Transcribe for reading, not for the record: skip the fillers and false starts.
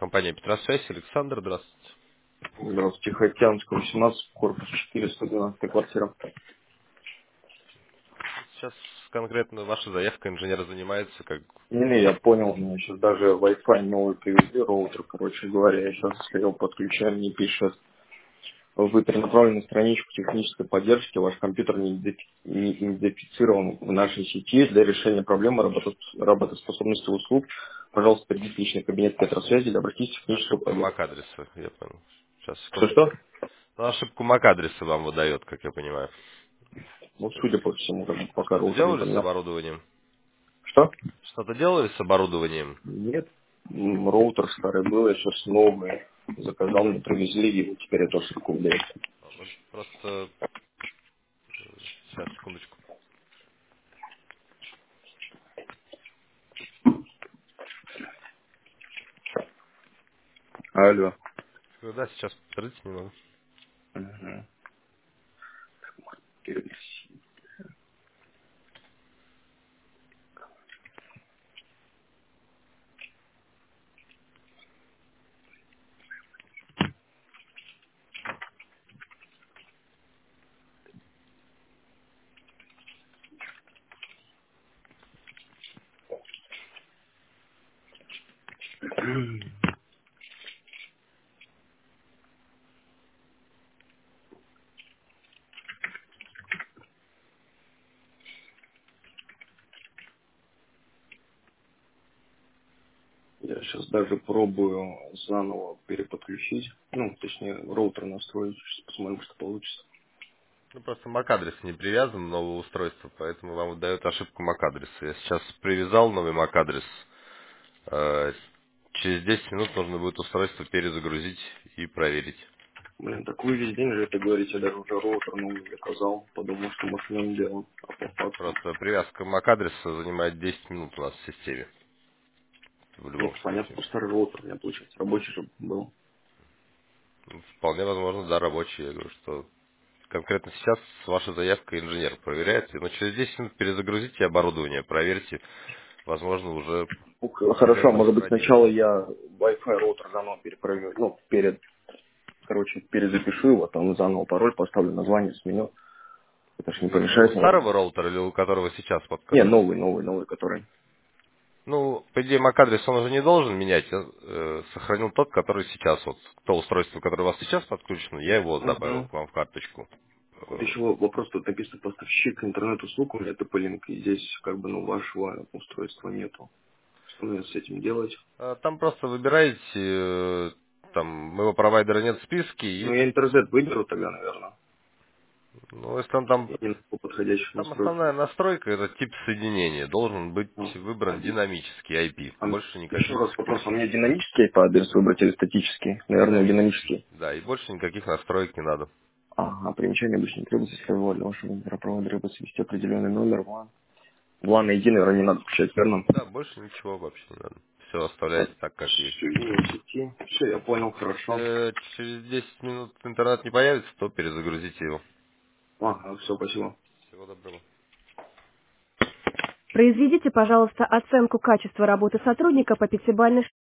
Компания Петросвязь, Александр, здравствуйте. Здравствуйте, Тихоокеанская, 18, корпус 4, 112 квартира. Сейчас конкретно ваша заявка инженера занимается, как... Не, я понял, мне сейчас даже Wi-Fi новый привезли, роутер, короче говоря, я сейчас его подключаю, мне пишет, вы перенаправлены на страничку технической поддержки, ваш компьютер не идентифицирован в нашей сети для решения проблемы работоспособности услуг. Пожалуйста, придите в личный кабинет Петросвязи или обратитесь в техническую Ошибка поддержку. MAC-адреса, я понял. Сейчас, секундочку. Что-что? Ну, ошибку MAC-адреса вам выдает, как я понимаю. Ну, Сейчас. судя по всему, как бы пока Что-то роутер не делали с поменял. оборудованием? Что? Что-то делали с оборудованием? Нет, роутер старый был, я сейчас новый заказал, мне привезли, и вот теперь я тоже купляю. Ну, просто... Сейчас, секундочку. Алло. Да, сейчас подождите немного. Мгм. Я сейчас даже пробую заново переподключить, ну, точнее, роутер настроить, сейчас посмотрим, что получится. Ну, просто MAC-адрес не привязан, новое устройство, поэтому вам выдает ошибку MAC-адреса. Я сейчас привязал новый MAC-адрес. Э, Через 10 минут нужно будет устройство перезагрузить и проверить. Блин, так вы весь день же это говорите, я даже уже роутер новый заказал, подумал, что может в нем дело, а по факту. Просто привязка MAC-адреса занимает 10 минут у нас в системе, в любом Нет, понятно, случае. что старый роутер у меня получается, рабочий же был. Ну, вполне возможно, да, рабочий. Я говорю, что конкретно сейчас ваша заявка инженер проверяется, но через 10 минут перезагрузите оборудование, проверьте, возможно, уже Хорошо, а проблема может быть устранилась. сначала я Wi-Fi роутер заново перепроверю, ну, перезапишу его, там заново пароль поставлю, название сменю. Это ж не Вы у помешает, наверное. старого роутера или у которого сейчас Не, подключен? новый, который. Ну, по идее, MAC-адрес он уже не должен менять. Я сохранил тот, который сейчас, вот то устройство, которое у вас сейчас подключено, я его добавил Угу. к вам в карточку. Вот еще вопрос, тут написано поставщик интернет-услуг, у меня TP-Link, и здесь как бы, ну, вашего устройства нету. Что мне с этим делать? Там просто выбираете, там, моего провайдера нет в списке, Ну, и, я интернет выберу тогда, наверное. ну, если он там, Я не найду подходящих там настроек. основная настройка, это тип соединения, должен быть А, выбран динамический IP, больше еще никаких, раз вопрос, а мне динамический IP-адрес выбрать или статический? Наверное, динамический, динамический. да, и больше никаких настроек не надо. Ага, примечание обычно требуется своего для вашего интернет-провайдера требуется ввести определенный номер в LAN ID, наверное, не надо включать, верно? Да, больше ничего вообще не надо. Все оставляете так, как есть. Соединение сети. Все, я понял, хорошо. Через 10 минут интернет не появится, то перезагрузите его. Ага, все, спасибо. Всего доброго. Произведите, пожалуйста, оценку качества работы сотрудника по пятибалльной